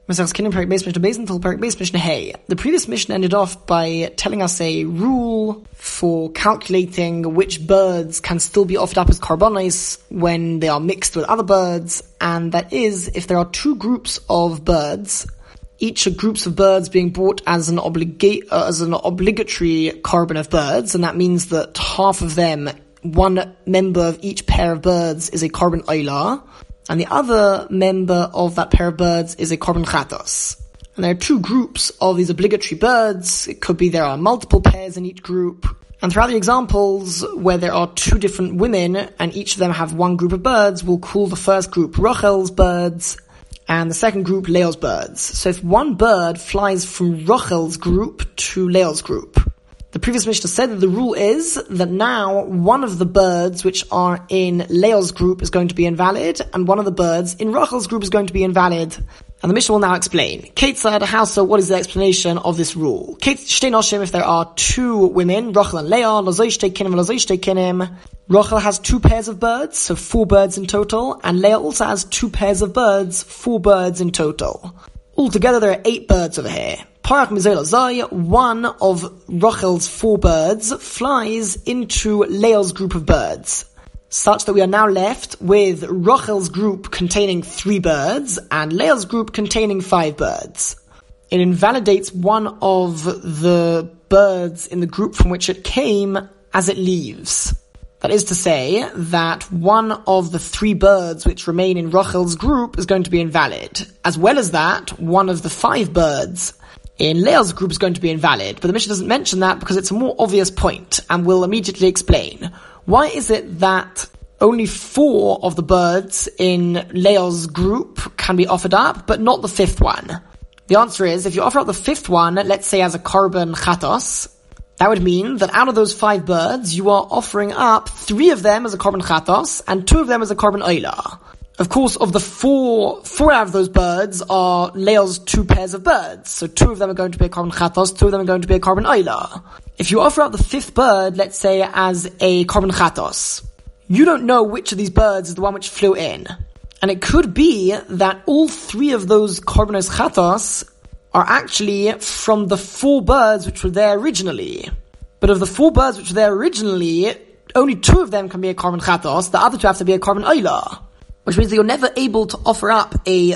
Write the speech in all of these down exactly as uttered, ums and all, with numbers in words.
The previous mission ended off by telling us a rule for calculating which birds can still be offered up as karbonos when they are mixed with other birds, and that is if there are two groups of birds, each of groups of birds being brought as an obliga- uh, as an obligatory carbon of birds, and that means that half of them, one member of each pair of birds is a carbon oila, and the other member of that pair of birds is a carbon chatos. And there are two groups of these obligatory birds. It could be there are multiple pairs in each group. And throughout the examples where there are two different women and each of them have one group of birds, we'll call the first group Rachel's birds and the second group Leo's birds. So if one bird flies from Rachel's group to Leo's group, the previous Mishnah said that the rule is that now one of the birds which are in Leo's group is going to be invalid, and one of the birds in Rachel's group is going to be invalid. And the Mishnah will now explain. Ketzad, how so, what is the explanation of this rule? If there are two women, Rachel and Leah, Rachel has two pairs of birds, so four birds in total, and Leah also has two pairs of birds, four birds in total. Altogether there are eight birds over here. One of Rachel's four birds flies into Leah's group of birds, such that we are now left with Rachel's group containing three birds and Leah's group containing five birds. It invalidates one of the birds in the group from which it came as it leaves. That is to say that one of the three birds which remain in Rachel's group is going to be invalid. As well as that, one of the five birds in Leah's group is going to be invalid. But the Mishnah doesn't mention that because it's a more obvious point, and we'll immediately explain. Why is it that only four of the birds in Leah's group can be offered up, but not the fifth one? The answer is, if you offer up the fifth one, let's say as a carbon chatos, that would mean that out of those five birds, you are offering up three of them as a carbon chatos, and two of them as a carbon oila. Of course, of the four, four out of those birds are Leah's two pairs of birds. So two of them are going to be a carbon chatos, two of them are going to be a carbon oila. If you offer up the fifth bird, let's say as a carbon chatos, you don't know which of these birds is the one which flew in. And it could be that all three of those carbonos chatos are actually from the four birds which were there originally. But of the four birds which were there originally, only two of them can be a carbon chatos, the other two have to be a carbon oila. Which means that you're never able to offer up a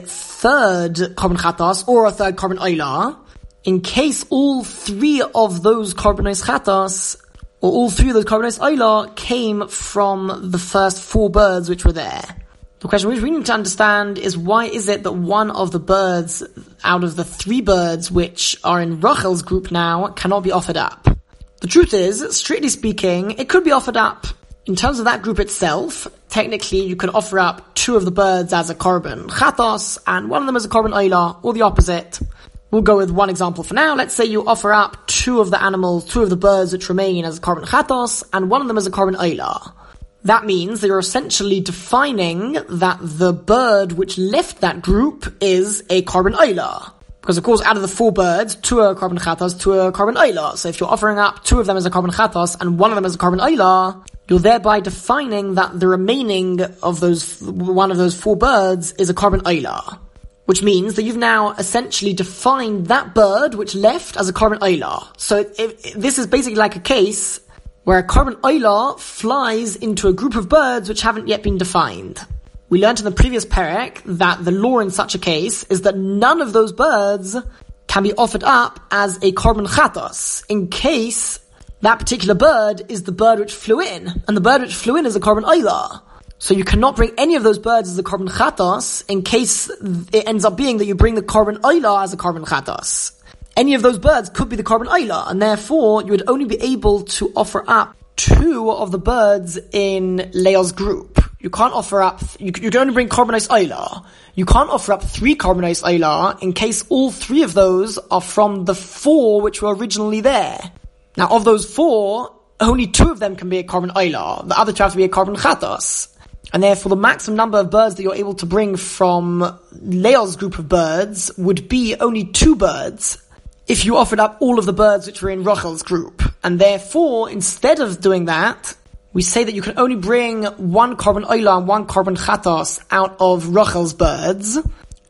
third carbon chatos or a third carbon oila in case all three of those carbonos chatos or all three of those carbonos oila came from the first four birds which were there. The question which we need to understand is, why is it that one of the birds out of the three birds which are in Rachel's group now cannot be offered up? The truth is, strictly speaking, it could be offered up. In terms of that group itself, technically you could offer up two of the birds as a carbon chatos and one of them as a carbon oila, or the opposite. We'll go with one example for now. Let's say you offer up two of the animals, two of the birds which remain as a carbon chatos and one of them as a carbon oila. That means that you're essentially defining that the bird which left that group is a carbon oila. Because of course, out of the four birds, two are carbon chatos, two are carbon oila. So if you're offering up two of them as a carbon chatos and one of them as a carbon oila, you're thereby defining that the remaining of those, one of those four birds is a carbon oila. Which means that you've now essentially defined that bird which left as a carbon oila. So it, it, this is basically like a case where a carbon oila flies into a group of birds which haven't yet been defined. We learned in the previous perek that the law in such a case is that none of those birds can be offered up as a carbon chatos in case that particular bird is the bird which flew in, and the bird which flew in is a carbon oila. So you cannot bring any of those birds as a carbon chatos in case it ends up being that you bring the carbon oila as a carbon chatos. Any of those birds could be the carbon oila, and therefore you would only be able to offer up two of the birds in Leah's group. You can't offer up, you, you can only bring carbonos oila. You can't offer up three carbonos oila in case all three of those are from the four which were originally there. Now of those four, only two of them can be a carbon oila. The other two have to be a carbon chatos. And therefore the maximum number of birds that you're able to bring from Leah's group of birds would be only two birds if you offered up all of the birds which were in Rachel's group. And therefore, instead of doing that, we say that you can only bring one carbon oila and one carbon chatos out of Rachel's birds,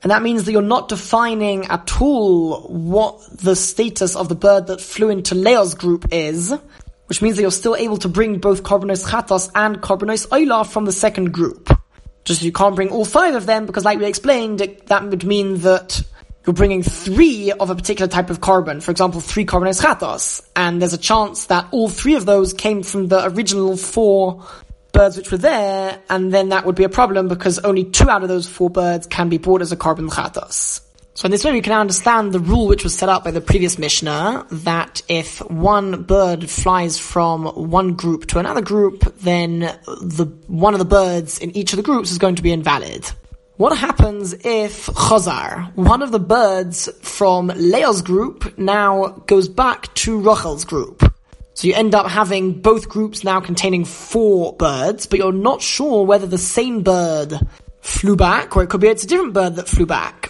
And that means that you're not defining at all what the status of the bird that flew into Leah's group is, which means that you're still able to bring both Korbanos Chatos and Korbanos Oila from the second group. Just you can't bring all five of them, because like we explained, it, that would mean that you're bringing three of a particular type of carbon, for example, three Korbanos Chatos, and there's a chance that all three of those came from the original four birds which were there, and then that would be a problem because only two out of those four birds can be brought as a Korban Chatos. So in this way we can understand the rule which was set up by the previous Mishnah, that if one bird flies from one group to another group, then the one of the birds in each of the groups is going to be invalid. What happens if Chazar, one of the birds from Leah's group, now goes back to Rachel's group? So you end up having both groups now containing four birds, but you're not sure whether the same bird flew back, or it could be it's a different bird that flew back.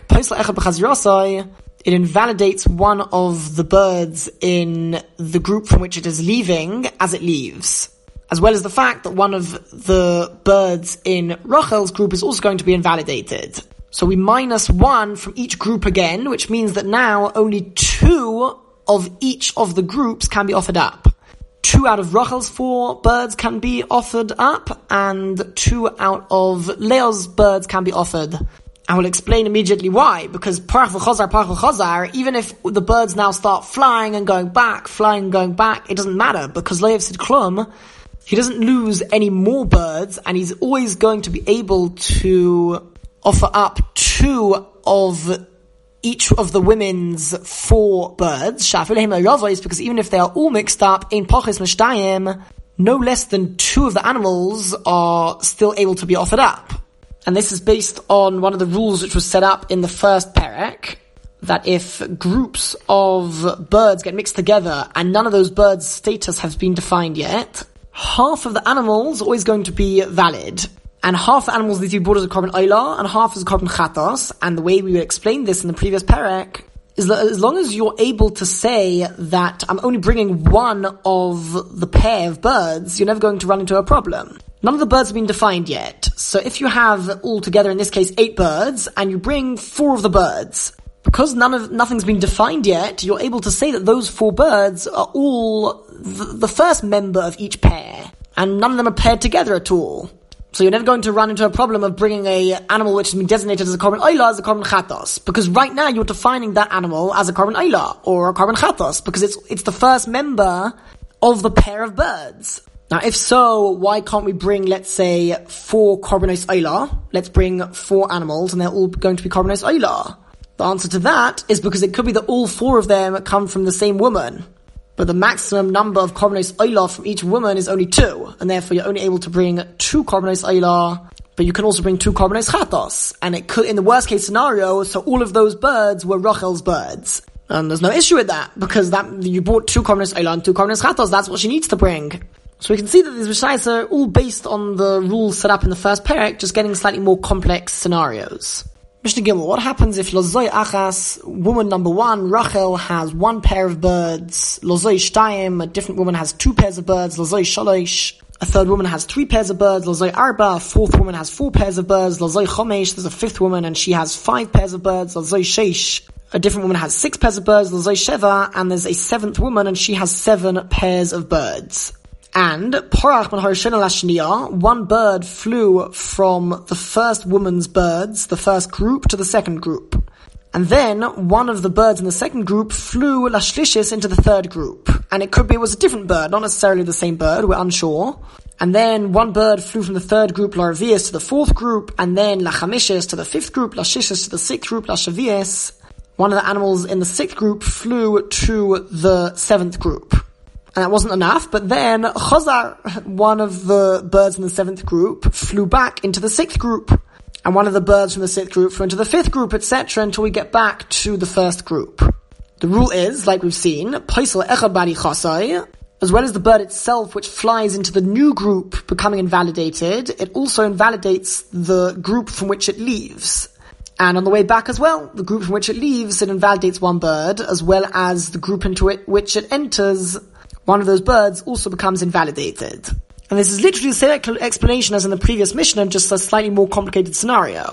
It invalidates one of the birds in the group from which it is leaving as it leaves, as well as the fact that one of the birds in Rachel's group is also going to be invalidated. So we minus one from each group again, which means that now only two of each of the groups can be offered up. Two out of Rachel's four birds can be offered up, and two out of Leah's birds can be offered. I will explain immediately why, because Parach v'chazar, Parach v'chazar, even if the birds now start flying and going back, flying and going back, it doesn't matter, because Lo Yafsid Klum, he doesn't lose any more birds, and he's always going to be able to offer up two of each of the women's four birds, because even if they are all mixed up, in Pachis Mishtayim, no less than two of the animals are still able to be offered up. And this is based on one of the rules which was set up in the first perek, that if groups of birds get mixed together and none of those birds' status has been defined yet, half of the animals are always going to be valid. And half the animals need to be brought as a Korban Oila, and half as a Korban Chatos. And the way we explained this in the previous perek is that as long as you're able to say that I'm only bringing one of the pair of birds, you're never going to run into a problem. None of the birds have been defined yet. So if you have altogether, in this case, eight birds, and you bring four of the birds, because none of nothing's been defined yet, you're able to say that those four birds are all the, the first member of each pair, and none of them are paired together at all. So you're never going to run into a problem of bringing a animal which has been designated as a Korban Oila as a Korban Chatos, because right now you're defining that animal as a Korban Oila or a Korban Chatos, because it's it's the first member of the pair of birds. Now, if so, why can't we bring, let's say, four Korbanos Oila? Let's bring four animals, and they're all going to be Korbanos Oila. The answer to that is because it could be that all four of them come from the same woman, but the maximum number of Korbanos Oila from each woman is only two, and therefore you're only able to bring two Korbanos Oila, but you can also bring two Korbanos Chatos. And it could, in the worst case scenario, so all of those birds were Rachel's birds. And there's no issue with that, because that you brought two Korbanos Oila and two Korbanos Chatos, that's what she needs to bring. So we can see that these Rishayos are all based on the rules set up in the first perek, just getting slightly more complex scenarios. Mishnah Gimel, what happens if Lozoi Achas, woman number one, Rachel, has one pair of birds, Lozoi Shtayim, a different woman has two pairs of birds, Lozoi Shalosh, a third woman has three pairs of birds, Lozoi Arba, a fourth woman has four pairs of birds, Lozoi Chomesh, there's a fifth woman and she has five pairs of birds, Lozoi Sheish, a different woman has six pairs of birds, Lozoi Sheva, and there's a seventh woman and she has seven pairs of birds. And Parach ben Harishon Lashniya, one bird flew from the first woman's birds, the first group, to the second group. And then one of the birds in the second group flew Lashlishis into the third group. And it could be it was a different bird, not necessarily the same bird, we're unsure. And then one bird flew from the third group, Laravias, to the fourth group, and then Lachamishis to the fifth group, Lashishis to the sixth group, Lashavias. One of the animals in the sixth group flew to the seventh group. And that wasn't enough, but then Chazar, one of the birds in the seventh group, flew back into the sixth group. And one of the birds from the sixth group flew into the fifth group, et cetera, until we get back to the first group. The rule is, like we've seen, Paisel Echad Bari Chasai, as well as the bird itself which flies into the new group becoming invalidated, it also invalidates the group from which it leaves. And on the way back as well, the group from which it leaves, it invalidates one bird, as well as the group into it which it enters. One of those birds also becomes invalidated. And this is literally the same explanation as in the previous Mishnah, just a slightly more complicated scenario.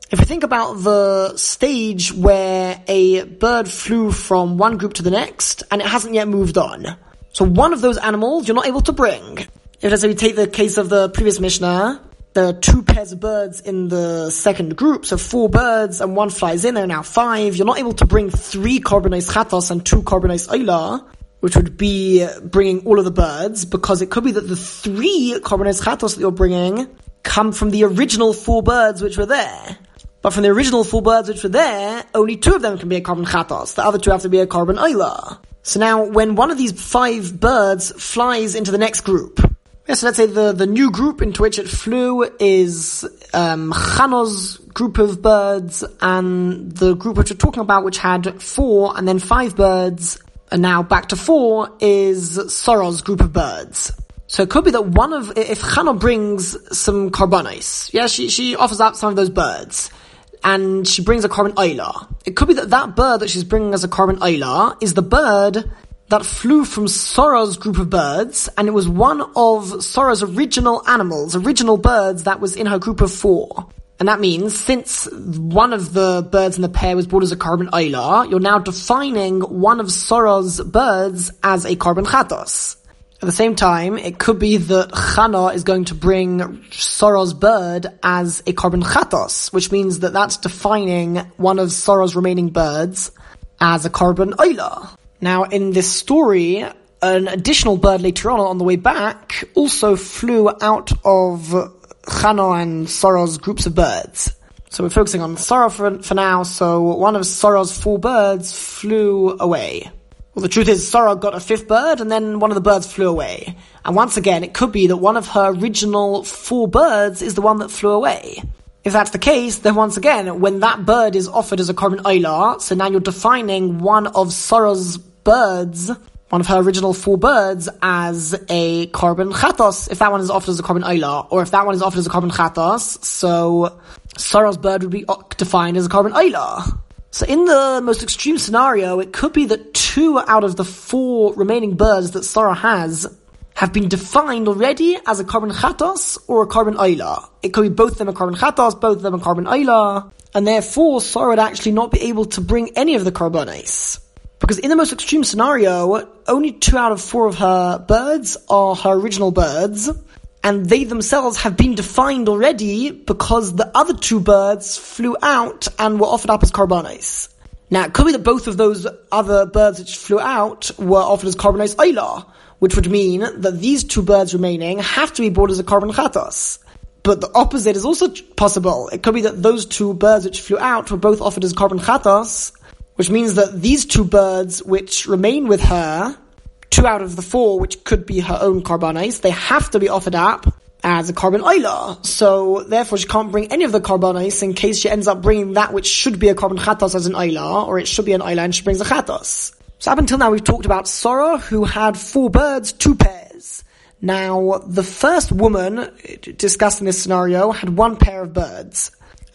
if we think about the stage where a bird flew from one group to the next and it hasn't yet moved on. So one of those animals you're not able to bring. If let's say we take the case of the previous Mishnah, there are two pairs of birds in the second group, so four birds and one flies in, there are now five. You're not able to bring three korbanos chatos and two korbanos oila, which would be bringing all of the birds, because it could be that the three korbanos chatos that you're bringing come from the original four birds which were there. But from the original four birds which were there, only two of them can be a korban chatos. The other two have to be a korban oila. So now, when one of these five birds flies into the next group, yeah, so let's say the, the new group into which it flew is um, Chano's group of birds, and the group which we're talking about, which had four and then five birds, and now back to four, is Sorah's group of birds. So it could be that one of, if Chano brings some korbanos, yeah, she, she offers up some of those birds, and she brings a korban oila. It could be that that bird that she's bringing as a korban oila is the bird that flew from Sorah's group of birds, and it was one of Sorah's original animals, original birds that was in her group of four. And that means, since one of the birds in the pair was brought as a korban oila, you're now defining one of Sorah's birds as a korban chatos. At the same time, it could be that Chana is going to bring Sorah's bird as a korban chatos, which means that that's defining one of Sorah's remaining birds as a korban oila. Now, in this story, an additional bird later on, on the way back, also flew out of Chana and Sorah's groups of birds. So we're focusing on Sorah for, for now, so one of Sorah's four birds flew away. Well, the truth is, Sorah got a fifth bird, and then one of the birds flew away. And once again, it could be that one of her original four birds is the one that flew away. If that's the case, then once again, when that bird is offered as a korban oila, so now you're defining one of Sorah's birds, one of her original four birds, as a korban chatos, if that one is offered as a korban oila, or if that one is offered as a korban chatos, so Sorah's bird would be defined as a korban oila. So in the most extreme scenario, it could be that two out of the four remaining birds that Sorah has have been defined already as a korban chatos or a korban oila. It could be both of them a korban chatos, both of them a korban oila, and therefore Sorah would actually not be able to bring any of the korbanos. Because in the most extreme scenario, only two out of four of her birds are her original birds, and they themselves have been defined already because the other two birds flew out and were offered up as korbanos. Now, it could be that both of those other birds which flew out were offered as korbanos oila, which would mean that these two birds remaining have to be brought as a korban chatos. But the opposite is also possible. It could be that those two birds which flew out were both offered as korban chatos, which means that these two birds which remain with her, two out of the four, which could be her own korbanos, they have to be offered up as a korban oila. So, therefore, she can't bring any of the korbanos in case she ends up bringing that which should be a korban chatos as an oila, or it should be an oila and she brings a chatos. So, up until now, we've talked about Sorah, who had four birds, two pairs. Now, the first woman discussed in this scenario had one pair of birds,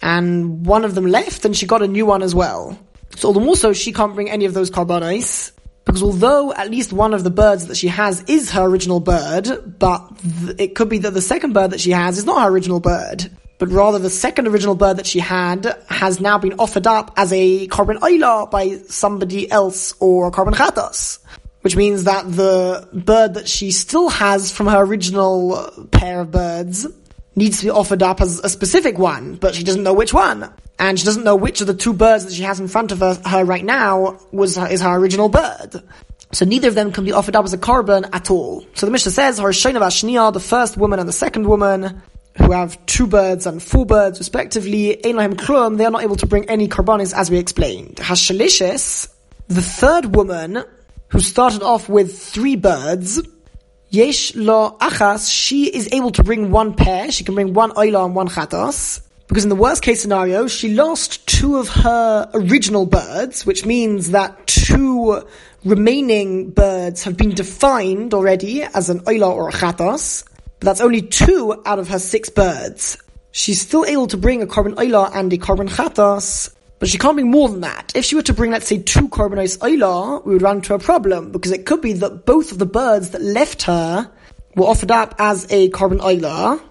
and one of them left, and she got a new one as well. So, all the more so, she can't bring any of those korbanos, because although at least one of the birds that she has is her original bird, but th- it could be that the second bird that she has is not her original bird, but rather the second original bird that she had has now been offered up as a korban oila by somebody else or a korban chatos. Which means that the bird that she still has from her original pair of birds needs to be offered up as a specific one, but she doesn't know which one. And she doesn't know which of the two birds that she has in front of her, her right now was is her original bird. So neither of them can be offered up as a korban at all. So the Mishnah says, Harishona v'Ashniya, the first woman and the second woman, who have two birds and four birds respectively, ein lahem klum, they are not able to bring any korbanos as we explained. Hashalishes, the third woman, who started off with three birds, yesh lo achas, she is able to bring one pair, she can bring one oila and one chatos, because in the worst case scenario, she lost two of her original birds, which means that two remaining birds have been defined already as an oila or a chatos, but that's only two out of her six birds. She's still able to bring a korban oila and a korban chatos, but she can't bring more than that. If she were to bring, let's say, two korbanos oila, we would run into a problem, because it could be that both of the birds that left her were offered up as a korban oila,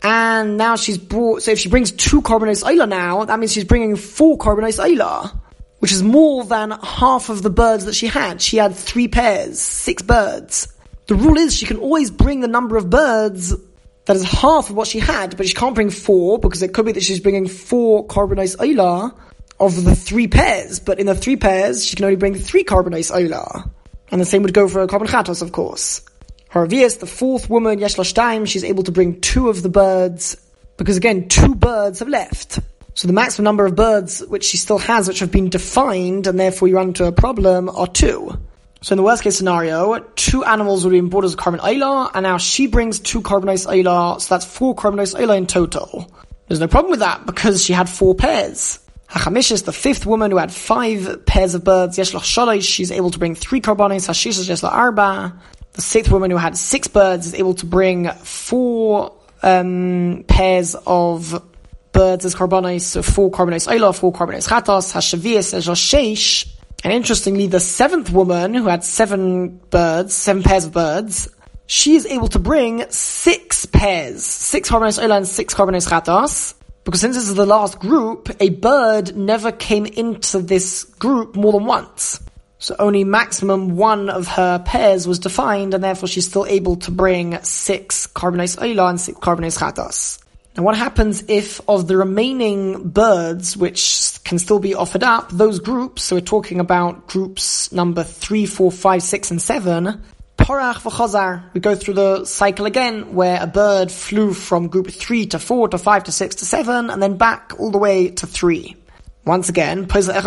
And now she's brought, so if she brings two korbanos oila now, that means she's bringing four korbanos oila, which is more than half of the birds that she had. She had three pairs, six birds. The rule is she can always bring the number of birds that is half of what she had, but she can't bring four, because it could be that she's bringing four korbanos oila of the three pairs, but in the three pairs, she can only bring three korbanos oila. And the same would go for korban chatos, of course. Haravias, the fourth woman, yesh lo shtayim, she's able to bring two of the birds, because again, two birds have left. So the maximum number of birds which she still has, which have been defined, and therefore you run into a problem, are two. So in the worst case scenario, two animals would be brought as a korban oila, and now she brings two korbanos oila, so that's four korbanos oila in total. There's no problem with that, because she had four pairs. Hachamishes, the fifth woman who had five pairs of birds, yesh lo shalosh, she's able to bring three korbanos, hashishes yesh lo arba. The sixth woman who had six birds is able to bring four um, pairs of birds as korbanos, so four korbanos oila, four korbanos chatos, hashavias yesh lo sheish. And interestingly, the seventh woman who had seven birds, seven pairs of birds, she is able to bring six pairs, six korbanos oila and six korbanos chatos. Because since this is the last group, a bird never came into this group more than once. So only maximum one of her pairs was defined, and therefore she's still able to bring six korbanos oila and six korbanos chatos. Now what happens if of the remaining birds, which can still be offered up, those groups, so we're talking about groups number three, four, five, six, and seven, Parach v'chazar, we go through the cycle again, where a bird flew from group three to four to five to six to seven, and then back all the way to three. Once again,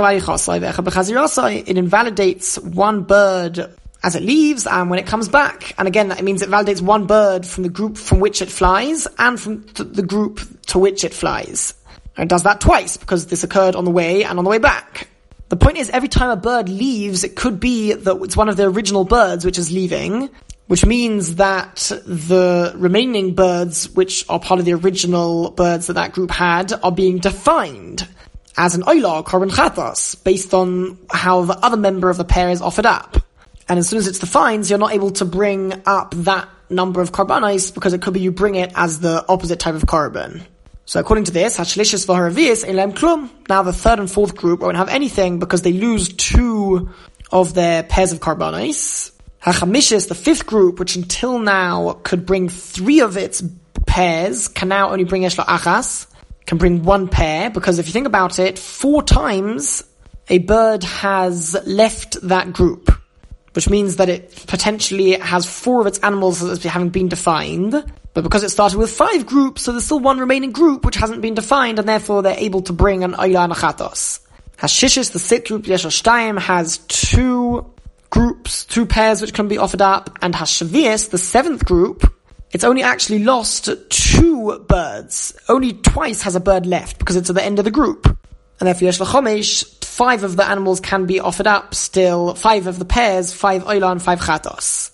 it invalidates one bird as it leaves, and when it comes back, and again, that means it validates one bird from the group from which it flies, and from the group to which it flies. And it does that twice, because this occurred on the way and on the way back. The point is, every time a bird leaves, it could be that it's one of the original birds which is leaving, which means that the remaining birds, which are part of the original birds that that group had, are being defined as an oila, korban chatos, based on how the other member of the pair is offered up. And as soon as it's defined, you're not able to bring up that number of korbanos, because it could be you bring it as the opposite type of korban. So according to this, Hashlishis v'haravias elem klum. Now the third and fourth group won't have anything, because they lose two of their pairs of korbanos. Hachamishis, the fifth group, which until now could bring three of its pairs, can now only bring yesh lo achas, can bring one pair, because if you think about it, four times a bird has left that group, which means that it potentially has four of its animals as having been defined. But because it started with five groups, so there's still one remaining group which hasn't been defined, and therefore they're able to bring an oila and a chatos. Hashishis, the sixth group, yesh lo shtayim, has two groups, two pairs which can be offered up, and Hashavias, the seventh group, it's only actually lost two birds. Only twice has a bird left, because it's at the end of the group. And therefore yesh lo chomesh, five of the animals can be offered up still, five of the pairs, five oila and five chatos.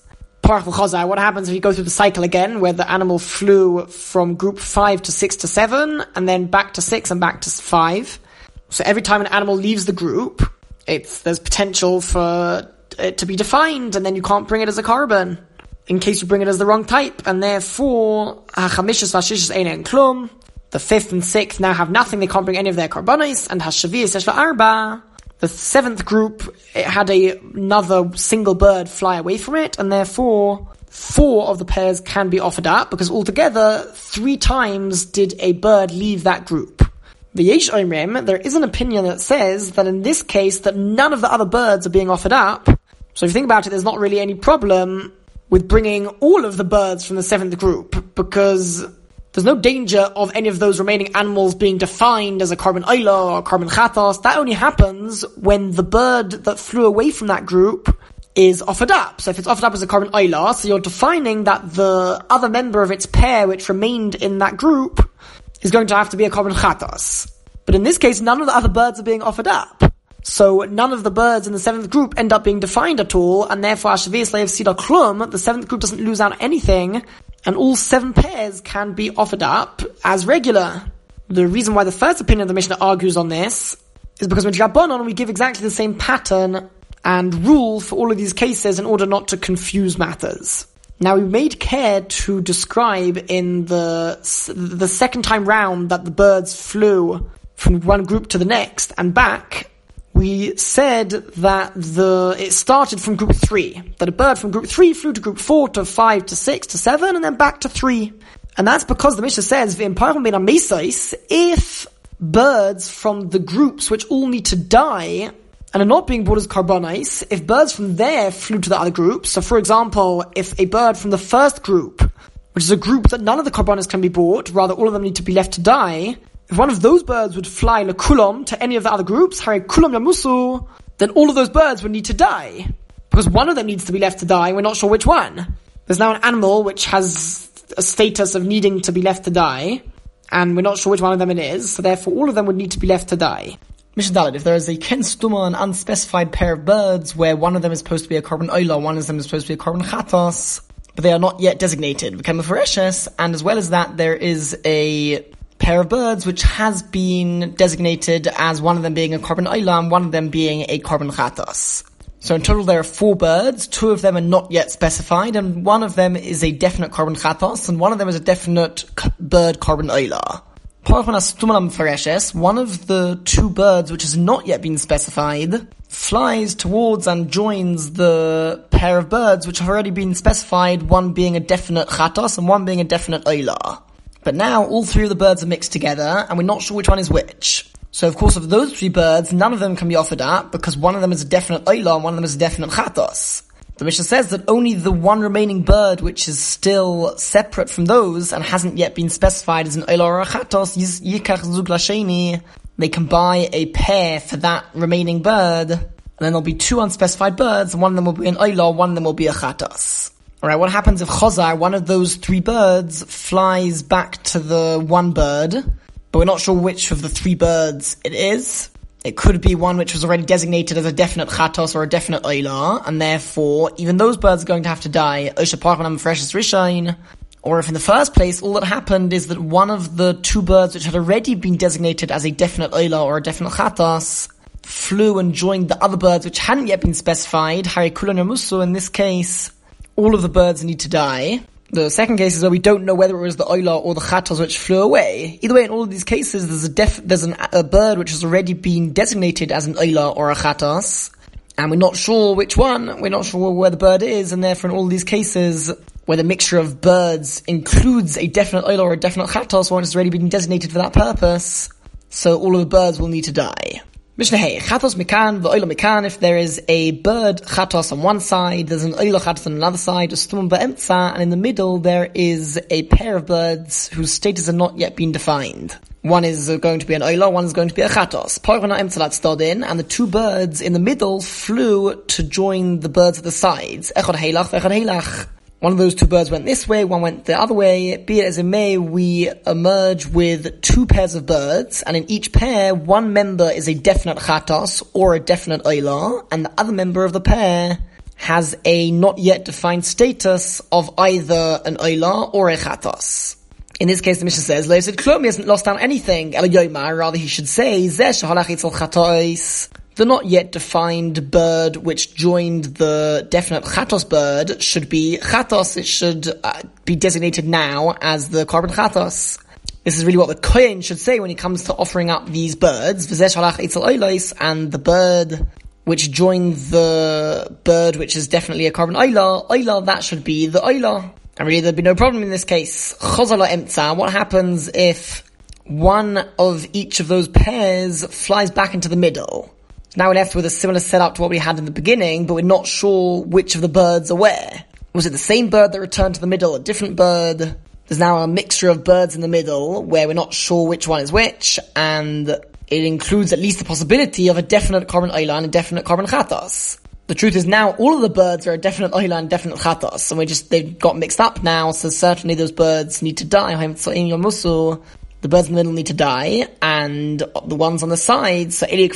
What happens if you go through the cycle again, where the animal flew from group five to six to seven, and then back to six and back to five? So every time an animal leaves the group, it's, there's potential for it to be defined, and then you can't bring it as a korban, in case you bring it as the wrong type, and therefore, hachamishis v'hashishis ein klum. The fifth and sixth now have nothing, they can't bring any of their korbanos, and hashavias yesh lo arba. The seventh group, it had a, another single bird fly away from it, and therefore four of the pairs can be offered up, because altogether three times did a bird leave that group. The Yesh Oimrim, there is an opinion that says that in this case that none of the other birds are being offered up. So if you think about it, there's not really any problem with bringing all of the birds from the seventh group, because there's no danger of any of those remaining animals being defined as a korban oila or korban chatos. That only happens when the bird that flew away from that group is offered up. So if it's offered up as a korban oila, so you're defining that the other member of its pair which remained in that group is going to have to be a korban chatos. But in this case, none of the other birds are being offered up. So none of the birds in the seventh group end up being defined at all, and therefore Hashavias leiv sida klum, the seventh group doesn't lose out anything, and all seven pairs can be offered up as regular. The reason why the first opinion of the Mishnah argues on this is because with Rabbanon we give exactly the same pattern and rule for all of these cases in order not to confuse matters. Now, we made care to describe in the the second time round that the birds flew from one group to the next and back, we said that the it started from group three. That a bird from group three flew to group four, to five, to six, to seven, and then back to three. And that's because the Mishnah says, if birds from the groups which all need to die and are not being brought as karbanos, if birds from there flew to the other groups, so for example, if a bird from the first group, which is a group that none of the karbanos can be brought, rather all of them need to be left to die, if one of those birds would fly lekulam to any of the other groups, hare kulam yamusu, then all of those birds would need to die. Because one of them needs to be left to die, and we're not sure which one. There's now an animal which has a status of needing to be left to die, and we're not sure which one of them it is, so therefore all of them would need to be left to die. Mishnah Dalet, if there is a ken stuma, an unspecified pair of birds, where one of them is supposed to be a korban oila, one of them is supposed to be a korban chatos, but they are not yet designated, v'kem mefureshes, and as well as that, there is a pair of birds which has been designated as one of them being a korban oila and one of them being a korban chatos. So in total there are four birds, two of them are not yet specified, and one of them is a definite korban chatos, and one of them is a definite bird korban oila. One of the two birds which has not yet been specified flies towards and joins the pair of birds which have already been specified, one being a definite chatos and one being a definite oila. But now all three of the birds are mixed together and we're not sure which one is which. So of course of those three birds, none of them can be offered up because one of them is a definite oila and one of them is a definite chatos. The Mishnah says that only the one remaining bird which is still separate from those and hasn't yet been specified as an oila or a chatos, yikach zug lasheni, they can buy a pair for that remaining bird, and then there'll be two unspecified birds, and one of them will be an oila, one of them will be a chatos. Alright, what happens if chozar, one of those three birds, flies back to the one bird, but we're not sure which of the three birds it is? It could be one which was already designated as a definite chatos or a definite oila, and therefore, even those birds are going to have to die. Or if in the first place, all that happened is that one of the two birds which had already been designated as a definite oila or a definite chatos flew and joined the other birds which hadn't yet been specified, hare kulan yamusu, in this case, all of the birds need to die. The second case is where we don't know whether it was the oila or the chatos which flew away. Either way, in all of these cases, there's a def- there's an, a bird which has already been designated as an oila or a chatos, and we're not sure which one, we're not sure where the bird is, and therefore in all of these cases, where the mixture of birds includes a definite oila or a definite chatos, one has already been designated for that purpose, so all of the birds will need to die. Mishnah Hey, chatos mikan, v'oila mikan, if there is a bird chatos on one side, there's an oila chatos on another side, ustumum ba'emtza, and in the middle there is a pair of birds whose status has not yet been defined. One is going to be an oila, one is going to be a chatos. Poirona emtzalat stodin, and the two birds in the middle flew to join the birds at the sides. Echad heilach, v'echad heilach. One of those two birds went this way, one went the other way. Be it as it may, we emerge with two pairs of birds, and in each pair, one member is a definite chatos or a definite oila, and the other member of the pair has a not yet defined status of either an oila or a chatos. In this case, the Mishnah says, Lo said Klum, he hasn't lost down anything. Ela Yomar, rather he should say, Zeh shehalach itzel chatos. The not yet defined bird which joined the definite chatos bird should be chatos. It should uh, be designated now as the korban chatos. This is really what the kohen should say when he comes to offering up these birds. V'zeh shalach eitzel oilos, and the bird which joined the bird which is definitely a korban oila, oila, that should be the oila. And really there'd be no problem in this case. Chozala emtza, what happens if one of each of those pairs flies back into the middle? Now we're left with a similar setup to what we had in the beginning, but we're not sure which of the birds are where. Was it the same bird that returned to the middle, a different bird? There's now a mixture of birds in the middle, where we're not sure which one is which, and it includes at least the possibility of a definite korban oila and a definite korban chatos. The truth is now all of the birds are a definite oila and definite chatos, and we just, they've got mixed up now, so certainly those birds need to die. The birds in the middle need to die, and the ones on the sides, so the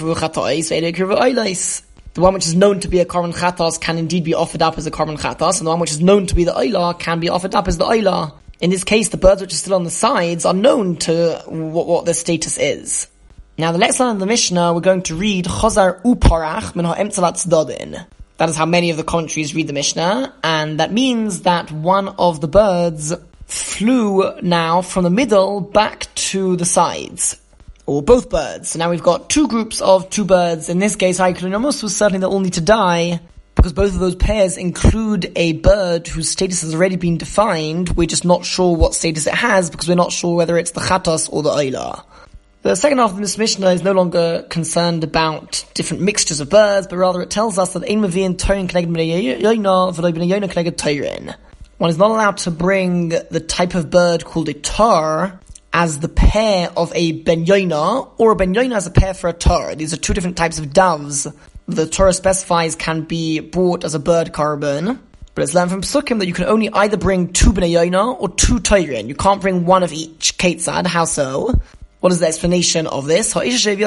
one which is known to be a korban chatos can indeed be offered up as a korban chatos, and the one which is known to be the oila can be offered up as the oila. In this case, the birds which are still on the sides are known to what, what their status is. Now, the next line of the Mishnah, we're going to read Chozar uparach min ha'emtzalat tzadodin. That is how many of the commentaries read the Mishnah, and that means that one of the birds flew now from the middle back to the sides. Or both birds. So now we've got two groups of two birds. In this case, Haikulinamos was certainly they'll all need to die, because both of those pairs include a bird whose status has already been defined. We're just not sure what status it has, because we're not sure whether it's the Chatos or the Oila. The second half of this Mishnah is no longer concerned about different mixtures of birds, but rather it tells us that Ein Mevi'in Torin Keneged Bnei Yoina V'lo Bnei Yoina Keneged Torin. One is not allowed to bring the type of bird called a tar as the pair of a Ben Yoina, or a Ben Yoina as a pair for a tar. These are two different types of doves. The Torah specifies can be bought as a bird carbon, but it's learned from Psukim that you can only either bring two Bnei Yoina or two Torin. You can't bring one of each. Ketzad, how so? What is the explanation of this?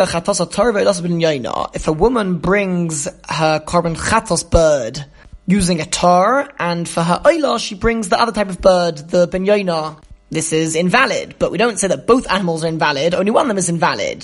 If a woman brings her carbon chatos bird using a tar, and for her oila she brings the other type of bird, the Ben Yoina, this is invalid. But we don't say that both animals are invalid, only one of them is invalid.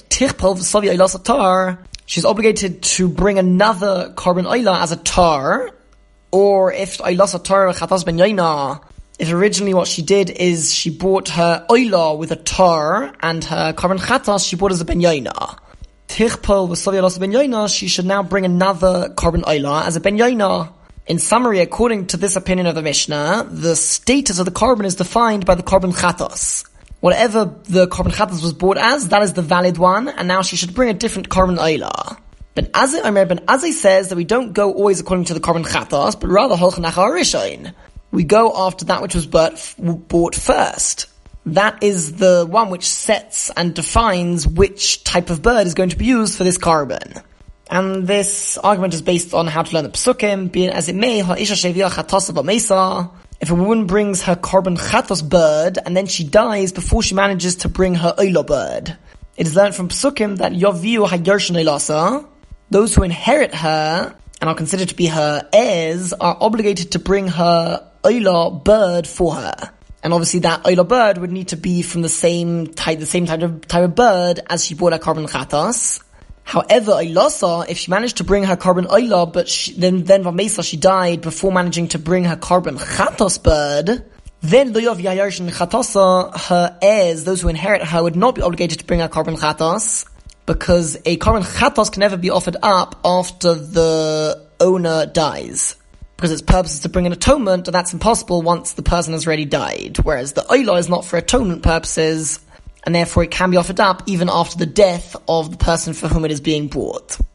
She's obligated to bring another carbon oila as a tar, or if oila tar chatos Ben Yoina, if originally what she did is she bought her oila with a tar, and her carbon chatos she bought as a Ben Yoina. Tichpol v'savya los Ben Yoina, she should now bring another carbon oila as a Ben Yoina. In summary, according to this opinion of the Mishnah, the status of the carbon is defined by the carbon chatos. Whatever the carbon chatos was bought as, that is the valid one, and now she should bring a different carbon oila. Ben Azai, Omer Ben Azai says that we don't go always according to the carbon chatos, but rather holchen achar rishoin. We go after that which was bought first. That is the one which sets and defines which type of bird is going to be used for this carbon. And this argument is based on how to learn the Psukim, be it as it may, ha'isha shevia chatos b'meisa. If a woman brings her carbon chatos bird, and then she dies before she manages to bring her oila bird, it is learned from Psukim that yaviu hayarshin oilasa, those who inherit her, and are considered to be her heirs, are obligated to bring her oila bird for her. And obviously that oila bird would need to be from the same type, the same type of, type of bird as she bought her carbon chatos. However, Oilasa, if she managed to bring her carbon oila, but she, then then Vamesa she died before managing to bring her carbon chatos bird, then Loyov Yayarshin Chatosa, her heirs, those who inherit her, would not be obligated to bring her carbon chatos, because a carbon chatos can never be offered up after the owner dies. Because its purpose is to bring an atonement, and that's impossible once the person has already died. Whereas the oila is not for atonement purposes, and therefore it can be offered up even after the death of the person for whom it is being bought.